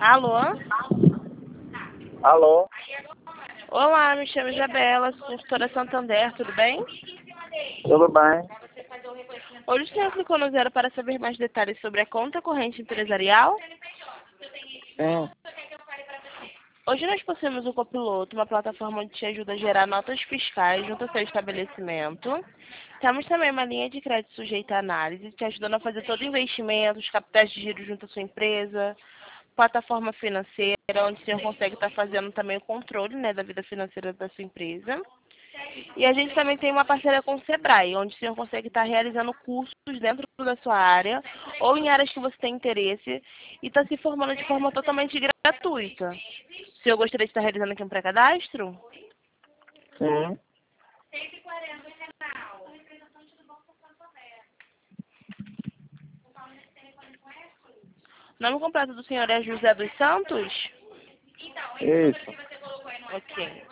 Alô? Alô? Olá, me chamo Isabela, sou consultora Santander, tudo bem? Tudo bem? Hoje o senhor clicou no zero para saber mais detalhes sobre a conta corrente empresarial? Sim. Hoje nós possuímos o Copiloto, uma plataforma onde te ajuda a gerar notas fiscais junto ao seu estabelecimento. Temos também uma linha de crédito sujeita à análise, te ajudando a fazer todo o investimento, os capitais de giro junto à sua empresa, plataforma financeira, onde o senhor consegue estar fazendo também o controle, né, da vida financeira da sua empresa. E a gente também tem uma parceria com o Sebrae, onde o senhor consegue estar realizando cursos dentro da sua área ou em áreas que você tem interesse e está se formando de forma totalmente gratuita. O senhor gostaria de estar realizando aqui um pré-cadastro? Sim. O nome completo do senhor é José dos Santos? Isso. Ok.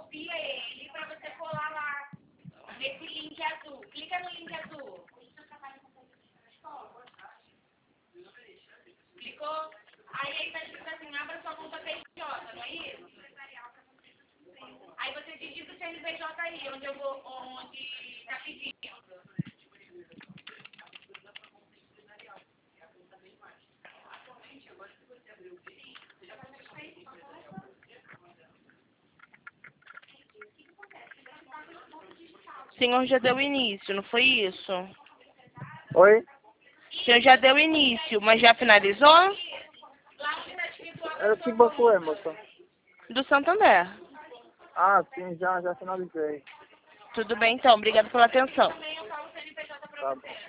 O senhor já deu início, não foi isso? Oi? O senhor já deu início, mas já finalizou? Que banco é, moça? Do Santander. Ah, sim, já finalizei. Tudo bem, então. Obrigada pela atenção. Tá bom.